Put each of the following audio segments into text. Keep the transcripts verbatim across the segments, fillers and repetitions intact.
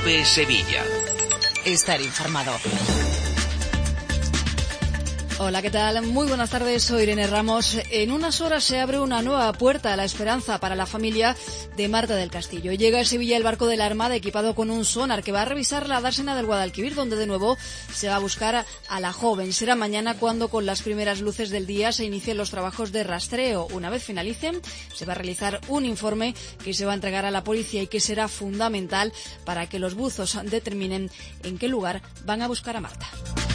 COPE Sevilla. Estar informado. Hola, ¿qué tal? Muy buenas tardes, soy Irene Ramos. En unas horas se abre una nueva puerta a la esperanza para la familia de Marta del Castillo. Llega a Sevilla el barco de la Armada equipado con un sonar que va a revisar la dársena del Guadalquivir, donde de nuevo se va a buscar a la joven. Será mañana cuando con las primeras luces del día se inicien los trabajos de rastreo. Una vez finalicen, se va a realizar un informe que se va a entregar a la policía y que será fundamental para que los buzos determinen en qué lugar van a buscar a Marta.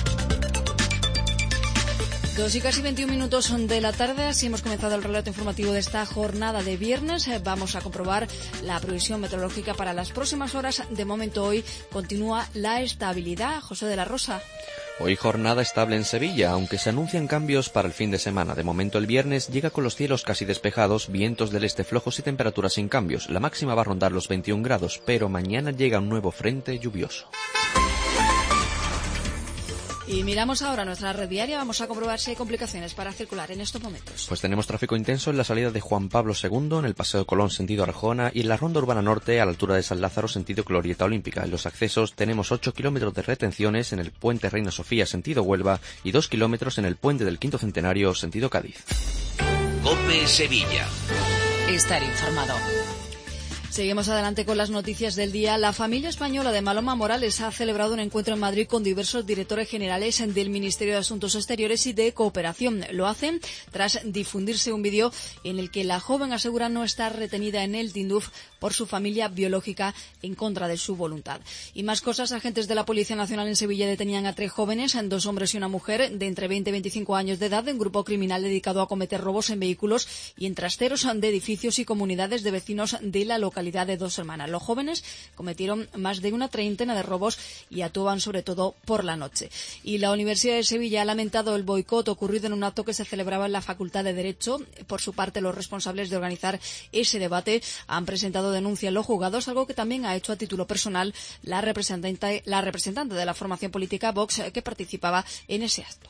Dos y casi veintiún minutos de la tarde, así hemos comenzado el relato informativo de esta jornada de viernes. Vamos a comprobar la previsión meteorológica para las próximas horas. De momento hoy continúa la estabilidad. José de la Rosa. Hoy jornada estable en Sevilla, aunque se anuncian cambios para el fin de semana. De momento el viernes llega con los cielos casi despejados, vientos del este flojos y temperaturas sin cambios. La máxima va a rondar los veintiún grados, pero mañana llega un nuevo frente lluvioso. Y miramos ahora nuestra red diaria, vamos a comprobar si hay complicaciones para circular en estos momentos. Pues tenemos tráfico intenso en la salida de Juan Pablo segundo, en el Paseo Colón sentido Arjona y en la Ronda Urbana Norte a la altura de San Lázaro sentido Glorieta Olímpica. En los accesos tenemos ocho kilómetros de retenciones en el puente Reina Sofía sentido Huelva y dos kilómetros en el puente del Quinto Centenario sentido Cádiz. COPE Sevilla. Estar informado. Seguimos adelante con las noticias del día. La familia española de Maloma Morales ha celebrado un encuentro en Madrid con diversos directores generales del Ministerio de Asuntos Exteriores y de Cooperación. Lo hacen tras difundirse un vídeo en el que la joven asegura no estar retenida en el Tinduf por su familia biológica en contra de su voluntad. Y más cosas, agentes de la Policía Nacional en Sevilla detenían a tres jóvenes, dos hombres y una mujer de entre veinte y veinticinco años de edad, de un grupo criminal dedicado a cometer robos en vehículos y en trasteros de edificios y comunidades de vecinos de la localidad de Dos Hermanas. Los jóvenes cometieron más de una treintena de robos y actuaban sobre todo por la noche. Y la Universidad de Sevilla ha lamentado el boicot ocurrido en un acto que se celebraba en la Facultad de Derecho. Por su parte, los responsables de organizar ese debate han presentado denuncia en los juzgados, algo que también ha hecho a título personal la representante, la representante de la formación política Vox que participaba en ese acto.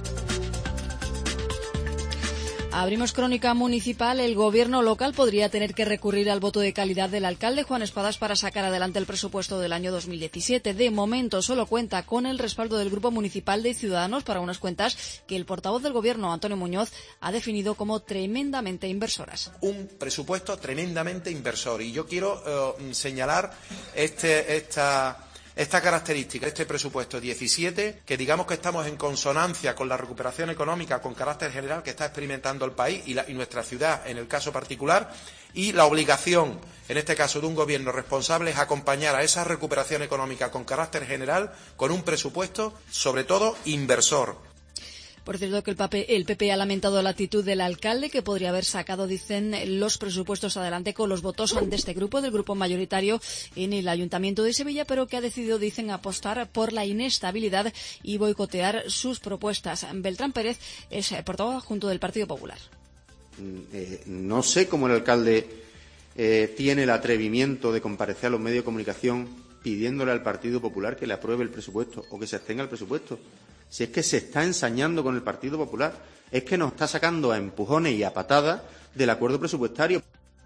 Abrimos crónica municipal. El gobierno local podría tener que recurrir al voto de calidad del alcalde Juan Espadas para sacar adelante el presupuesto del año dos mil diecisiete. De momento solo cuenta con el respaldo del Grupo Municipal de Ciudadanos para unas cuentas que el portavoz del gobierno, Antonio Muñoz, ha definido como tremendamente inversoras. Un presupuesto tremendamente inversor. Y yo quiero uh, señalar este, esta... Esta característica, este presupuesto diecisiete, que digamos que estamos en consonancia con la recuperación económica con carácter general que está experimentando el país y, la, y nuestra ciudad en el caso particular, y la obligación, en este caso de un gobierno responsable, es acompañar a esa recuperación económica con carácter general con un presupuesto, sobre todo, inversor. Por cierto, que el P P, el P P ha lamentado la actitud del alcalde, que podría haber sacado, dicen, los presupuestos adelante con los votos de este grupo, del grupo mayoritario en el Ayuntamiento de Sevilla, pero que ha decidido, dicen, apostar por la inestabilidad y boicotear sus propuestas. Beltrán Pérez es portavoz adjunto del Partido Popular. Eh, no sé cómo el alcalde eh, tiene el atrevimiento de comparecer a los medios de comunicación pidiéndole al Partido Popular que le apruebe el presupuesto o que se abstenga el presupuesto. Si es que se está ensañando con el Partido Popular, es que nos está sacando a empujones y a patadas del acuerdo presupuestario.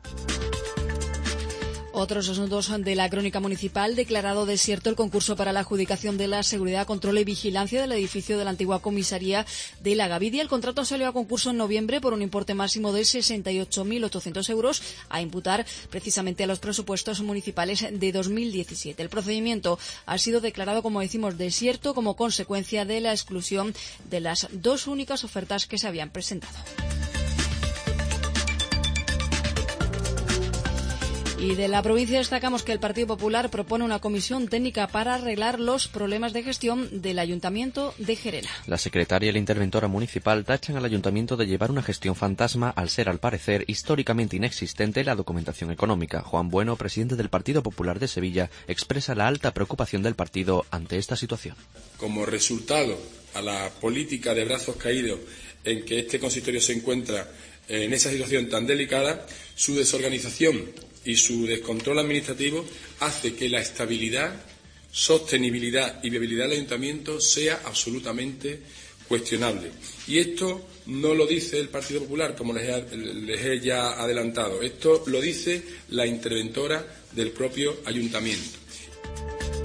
Otros asuntos de la crónica municipal. Declarado desierto el concurso para la adjudicación de la seguridad, control y vigilancia del edificio de la antigua comisaría de La Gavidia. El contrato salió a concurso en noviembre por un importe máximo de sesenta y ocho mil ochocientos euros a imputar precisamente a los presupuestos municipales de dos mil diecisiete. El procedimiento ha sido declarado, como decimos, desierto como consecuencia de la exclusión de las dos únicas ofertas que se habían presentado. Y de la provincia destacamos que el Partido Popular propone una comisión técnica para arreglar los problemas de gestión del Ayuntamiento de Gerena. La secretaria y la interventora municipal tachan al Ayuntamiento de llevar una gestión fantasma al ser, al parecer, históricamente inexistente la documentación económica. Juan Bueno, presidente del Partido Popular de Sevilla, expresa la alta preocupación del partido ante esta situación. Como resultado a la política de brazos caídos en que este consistorio se encuentra en esa situación tan delicada, su desorganización y su descontrol administrativo hace que la estabilidad, sostenibilidad y viabilidad del ayuntamiento sea absolutamente cuestionable. Y esto no lo dice el Partido Popular, como les he, les he ya adelantado. Esto lo dice la interventora del propio ayuntamiento.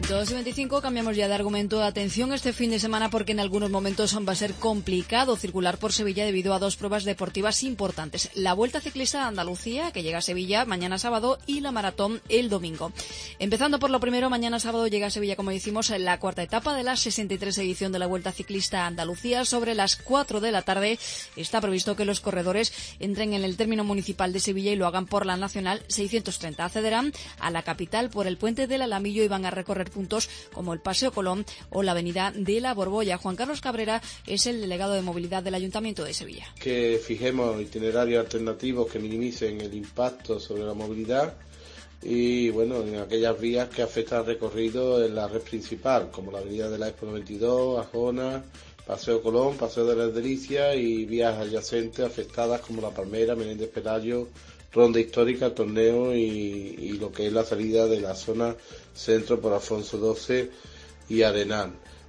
dos y veinticinco, cambiamos ya de argumento. Atención este fin de semana porque en algunos momentos va a ser complicado circular por Sevilla debido a dos pruebas deportivas importantes. La Vuelta Ciclista de Andalucía, que llega a Sevilla mañana sábado, y la Maratón el domingo. Empezando por lo primero, mañana sábado llega a Sevilla, como decimos, la cuarta etapa de la sesenta y tres edición de la Vuelta Ciclista Andalucía. Sobre las cuatro de la tarde está previsto que los corredores entren en el término municipal de Sevilla y lo hagan por la Nacional seiscientos treinta. Accederán a la capital por el puente del Alamillo y van a recorrer puntos como el Paseo Colón o la Avenida de la Borbolla. Juan Carlos Cabrera es el delegado de movilidad del Ayuntamiento de Sevilla. Que fijemos itinerarios alternativos que minimicen el impacto sobre la movilidad y, bueno, en aquellas vías que afectan al recorrido en la red principal, como la Avenida de la Expo noventa y dos, Ajona, Paseo Colón, Paseo de las Delicias y vías adyacentes afectadas como La Palmera, Menéndez Pelayo, Ronda Histórica, Torneo y, y lo que es la salida de la zona centro por Alfonso doce y Arenal.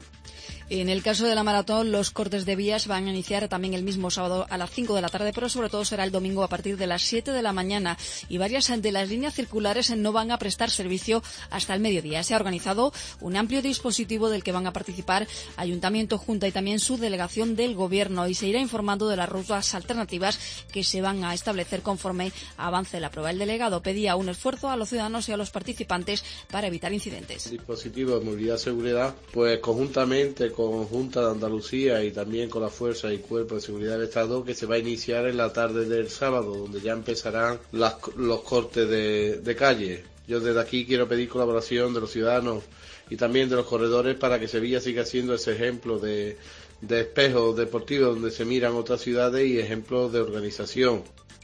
En el caso de la maratón, los cortes de vías van a iniciar también el mismo sábado a las cinco de la tarde, pero sobre todo será el domingo a partir de las siete de la mañana. Y varias de las líneas circulares no van a prestar servicio hasta el mediodía. Se ha organizado un amplio dispositivo del que van a participar Ayuntamiento, Junta y también su delegación del Gobierno. Y se irá informando de las rutas alternativas que se van a establecer conforme avance la prueba. El delegado pedía un esfuerzo a los ciudadanos y a los participantes para evitar incidentes. El dispositivo de movilidad y seguridad, pues conjuntamente con Junta de Andalucía y también con la Fuerza y Cuerpo de Seguridad del Estado, que se va a iniciar en la tarde del sábado, donde ya empezarán las, los cortes de, de calle. Yo desde aquí quiero pedir colaboración de los ciudadanos y también de los corredores para que Sevilla siga siendo ese ejemplo de, de espejo deportivo donde se miran otras ciudades y ejemplos de organización.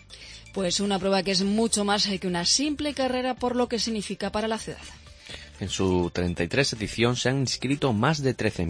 Pues una prueba que es mucho más que una simple carrera por lo que significa para la ciudad. En su treinta y tres edición se han inscrito más de trece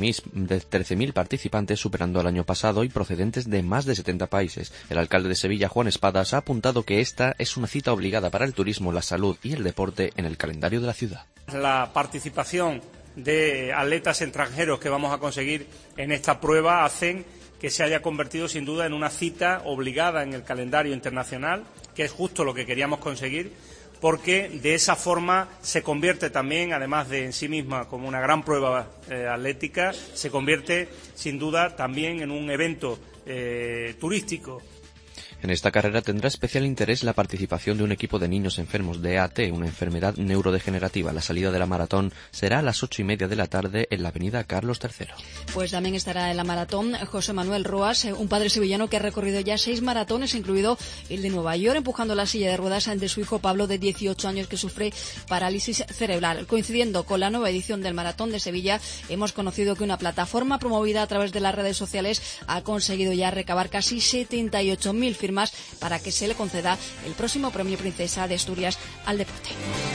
mil participantes, superando al año pasado y procedentes de más de setenta países. El alcalde de Sevilla, Juan Espadas, ha apuntado que esta es una cita obligada para el turismo, la salud y el deporte en el calendario de la ciudad. La participación de atletas extranjeros que vamos a conseguir en esta prueba hacen que se haya convertido sin duda en una cita obligada en el calendario internacional, que es justo lo que queríamos conseguir, porque de esa forma se convierte también, además de en sí misma como una gran prueba eh, atlética, se convierte sin duda también en un evento eh, turístico. En esta carrera tendrá especial interés la participación de un equipo de niños enfermos de E A T, una enfermedad neurodegenerativa. La salida de la maratón será a las ocho y media de la tarde en la avenida Carlos tercero. Pues también estará en la maratón José Manuel Roas, un padre sevillano que ha recorrido ya seis maratones, incluido el de Nueva York, empujando la silla de ruedas de su hijo Pablo, de dieciocho años, que sufre parálisis cerebral. Coincidiendo con la nueva edición del Maratón de Sevilla, hemos conocido que una plataforma promovida a través de las redes sociales ha conseguido ya recabar casi setenta y ocho mil firmas para que se le conceda el próximo Premio Princesa de Asturias al deporte.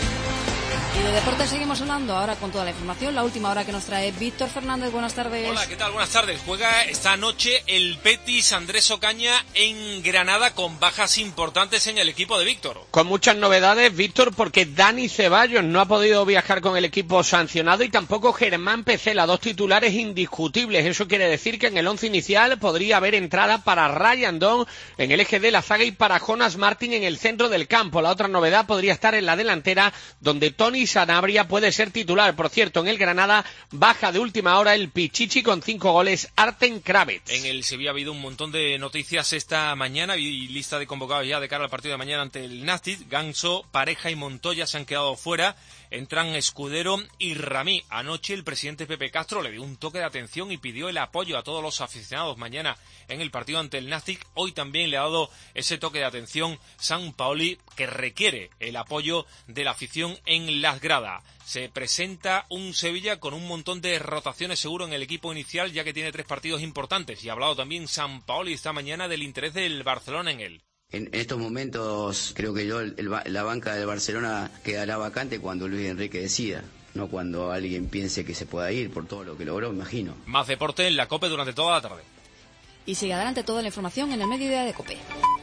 Y de deporte seguimos hablando ahora con toda la información, la última hora que nos trae Víctor Fernández. Buenas tardes. Hola, ¿qué tal? Buenas tardes. Juega esta noche el Betis Andrés Ocaña en Granada, con bajas importantes en el equipo de Víctor. Con muchas novedades, Víctor, porque Dani Ceballos no ha podido viajar con el equipo sancionado y tampoco Germán Pecela, dos titulares indiscutibles. Eso quiere decir que en el once inicial podría haber entrada para Ryan Don en el eje de la zaga y para Jonas Martin en el centro del campo. La otra novedad podría estar en la delantera, donde Tony Sanabria puede ser titular. Por cierto, en el Granada baja de última hora el Pichichi con cinco goles Arten Kravets. En el Sevilla ha habido un montón de noticias esta mañana y lista de convocados ya de cara al partido de mañana ante el Nastic. Ganso, Pareja y Montoya se han quedado fuera. Entran Escudero y Ramí. Anoche el presidente Pepe Castro le dio un toque de atención y pidió el apoyo a todos los aficionados mañana en el partido ante el Nastic. Hoy también le ha dado ese toque de atención Sampaoli, que requiere el apoyo de la afición en las gradas. Se presenta un Sevilla con un montón de rotaciones seguro en el equipo inicial, ya que tiene tres partidos importantes. Y ha hablado también Sampaoli esta mañana del interés del Barcelona en él. En estos momentos creo que yo el, el, la banca del Barcelona quedará vacante cuando Luis Enrique decida, no cuando alguien piense que se pueda ir por todo lo que logró, imagino. Más deporte en la COPE durante toda la tarde. Y sigue adelante toda la información en el mediodía de COPE.